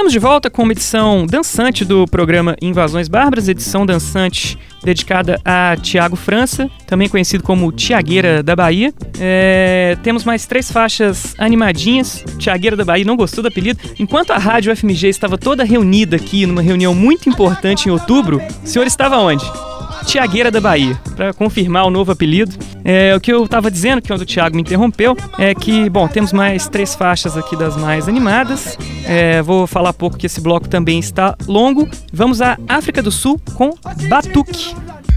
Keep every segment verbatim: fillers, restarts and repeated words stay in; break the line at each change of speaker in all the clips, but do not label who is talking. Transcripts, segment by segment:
Estamos de volta com uma edição dançante do programa Invasões Bárbaras, edição dançante dedicada a Thiago França, também conhecido como Thiagueira da Bahia. É, temos mais três faixas animadinhas. Thiagueira da Bahia não gostou do apelido. Enquanto a Rádio F M G estava toda reunida aqui numa reunião muito importante em outubro, o senhor estava onde? Thiagueira da Bahia, para confirmar o novo apelido. É, o que eu estava dizendo, que quando o Thiago me interrompeu, é que, bom, temos mais três faixas aqui das mais animadas. É, vou falar pouco que esse bloco também está longo. Vamos à África do Sul com Batuque.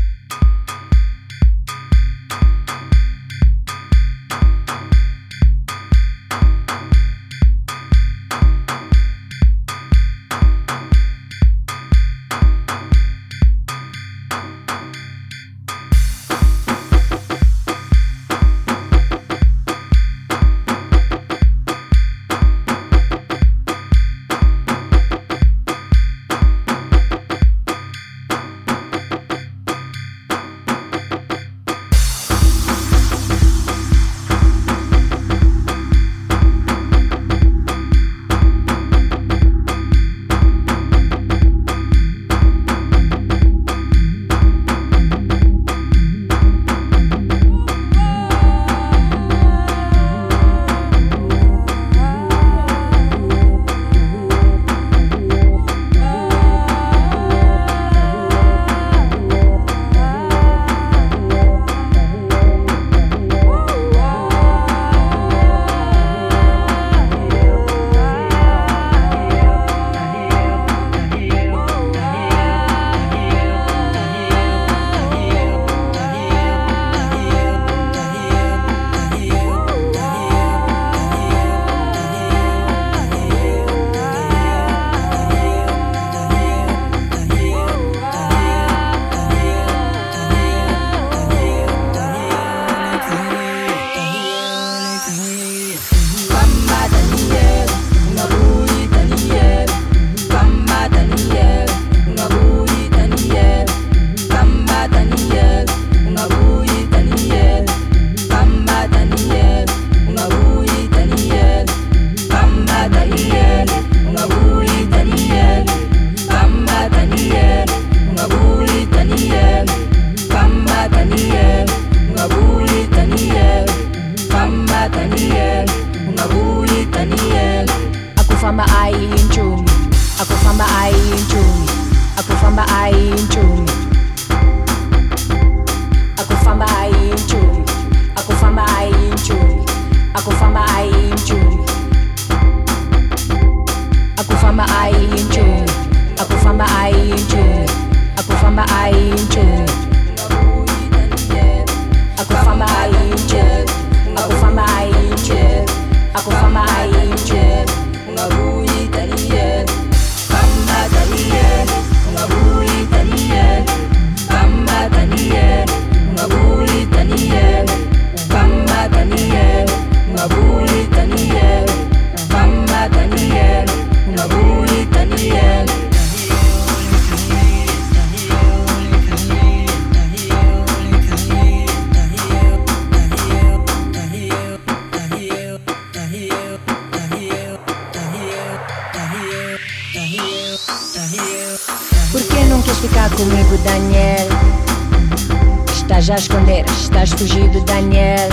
Já esconder, estás fugido, Daniel.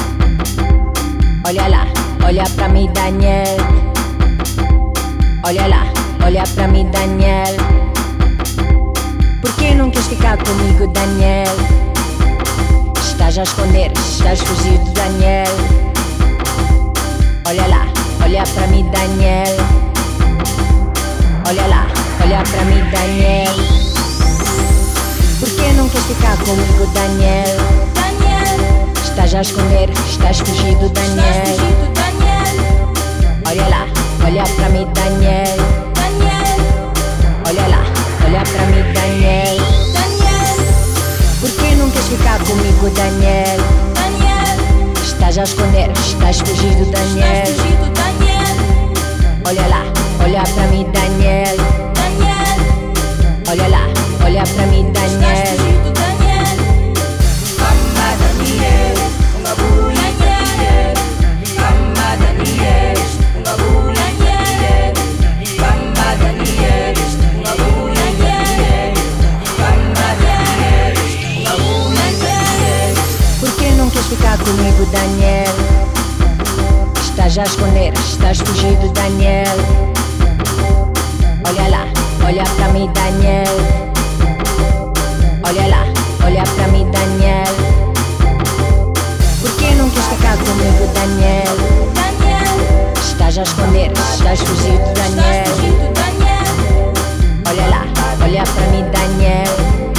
Olha lá, olha pra mim, Daniel. Olha lá, olha pra mim, Daniel. Por que não queres ficar comigo, Daniel? Estás a esconder, estás fugido, Daniel. Olha lá, olha pra mim, Daniel. Olha lá, olha pra mim, Daniel. Por que não queres ficar comigo, Daniel? Daniel. Estás a esconder, estás fugido, Daniel. Estás fugido, Daniel. Olha lá, olha pra mim, Daniel. Daniel. Olha lá, olha pra mim, Daniel. Daniel. Por que não queres ficar comigo, Daniel? Daniel. Estás a esconder, estás fugido, Daniel. Estás fugido, Daniel. Olha lá, olha pra mim, Daniel. Daniel. Olha lá, olha pra mim, Daniel. Mama Daniel, uma bulha Daniel. Mama Daniel, uma bulha Daniel. Mama Daniel. Estás a esconder, estás fugido, Daniel. Olha lá, olha pra mim, Daniel. Olha lá, olha pra mim, Daniel. Por que não quis ficar comigo, Daniel? Daniel. Estás a esconder, estás fugido, Daniel. Olha lá, olha pra mim, Daniel.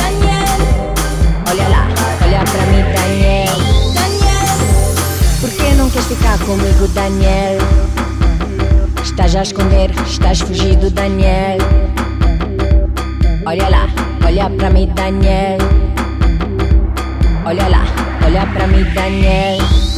Olha lá, olha pra mim, Daniel. Por que não quis ficar comigo, Daniel? Estás a esconder, estás fugido, Daniel. Olha lá, olha pra mim, Daniel. Olha lá, olha pra mim, Daniel.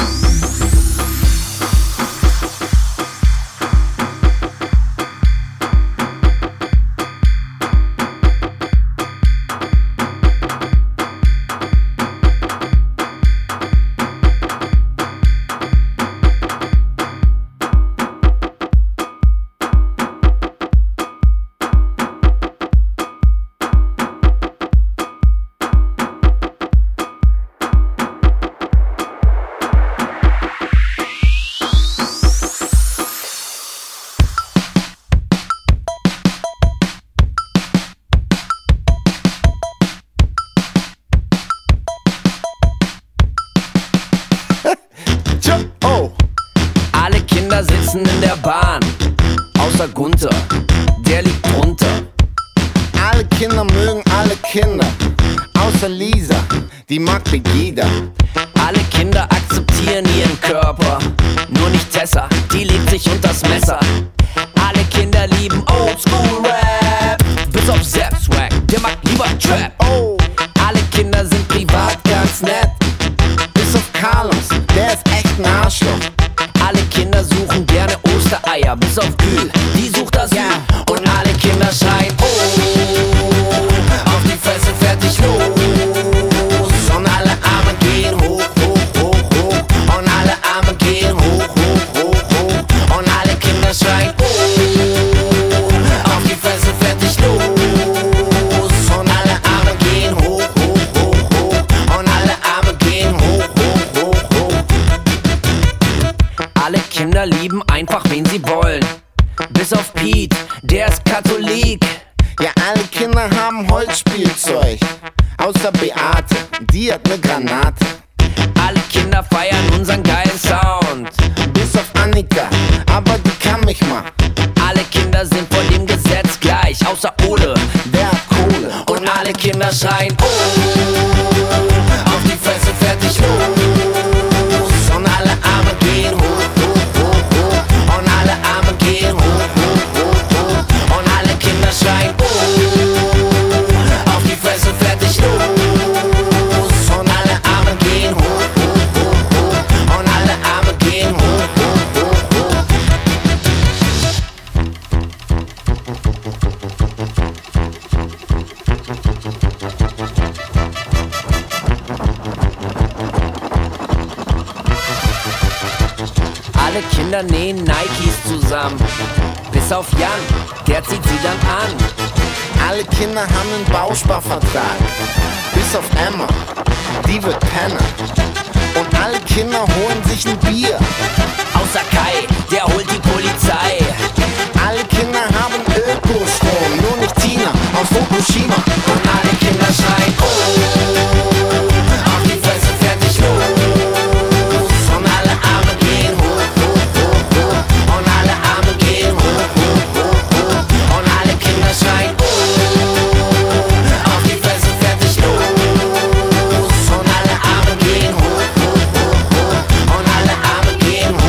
In der Bahn, außer Gunther, der liegt drunter.
Alle Kinder mögen alle Kinder, außer Lisa, die mag Pegida.
Alle Kinder akzeptieren ihren Körper, nur nicht Tessa, die legt sich unters Messer. Alle Kinder lieben Oldschool-Rap, bis auf Sepp Swag, der mag lieber Trap.
Oh,
alle Kinder sind privat ganz nett,
bis auf Carlos, der ist echt ein Arschloch.
Alle Kinder suchen gerne Ostereier, bis auf Gül, die sucht Asyl.
Ja.
Und alle Kinder schreien, oh, auf die Fresse, fertig, los.
Und alle Arme gehen hoch, hoch, hoch, hoch.
Und alle Arme gehen hoch, hoch, hoch, hoch. Und alle Kinder schreien, oh, auf die Fresse, fertig, los.
Und alle Arme gehen hoch, hoch, hoch, hoch.
Und alle Arme gehen hoch, hoch, hoch, hoch. Alle Kinder lieben einfach, wen sie wollen. Bis auf Pete, der ist Katholik.
Ja, alle Kinder haben Holzspielzeug, außer Beate, die hat ne Granate.
Alle Kinder feiern unseren geilen Sound,
bis auf Annika, aber die kann mich mal.
Alle Kinder sind vor dem Gesetz gleich, außer Ole,
der hat Kohle.
Und alle Kinder schreien, oh, auf die Fresse, fertig, los. Und alle Arme gehen hoch, hoch, hoch, hoch. Und alle Arme gehen hoch, hoch, hoch, hoch. Und alle Kinder schreien, oh, auf die Fresse, fertig, los.
Und alle Arme gehen hoch, hoch, hoch, hoch.
Und alle Arme gehen hoch, hoch, hoch, hoch. Alle Kinder nähen Nikes zusammen, bis auf Jan, der zieht sie dann an.
Alle Kinder haben einen Bausparvertrag, bis auf Emma, die wird Penner. Und alle Kinder holen sich ein Bier,
außer Kai, der holt die Polizei.
Alle Kinder haben Ökostrom, nur nicht Tina aus Fukushima.
Und alle Kinder schreien, oh, auf die Fresse, fertig, los. Und alle Arme gehen hoch, hoch, hoch, hoch. Und alle Arme gehen hoch, hoch, hoch, hoch. Und alle Kinder schreien, oh, auf die Fresse, fertig, los. Und alle Arme gehen hoch, hoch, hoch, hoch. Und alle Arme gehen hoch,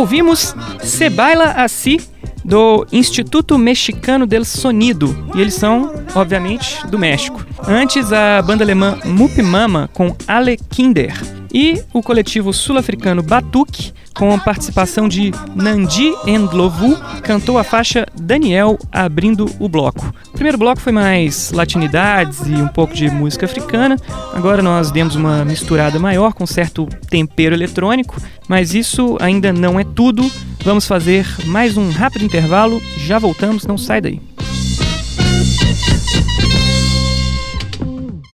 Ouvimos Se Baila Así, do Instituto Mexicano del Sonido, e eles são, obviamente, do México. Antes, a banda alemã Mupimama com Ale Kinder, e o coletivo sul-africano Batuque, com a participação de Nandi Ndlovu, cantou a faixa Daniel, abrindo o bloco. O primeiro bloco foi mais latinidades e um pouco de música africana. Agora nós demos uma misturada maior com certo tempero eletrônico, mas isso ainda não é tudo. Vamos fazer mais um rápido intervalo, já voltamos, não sai daí.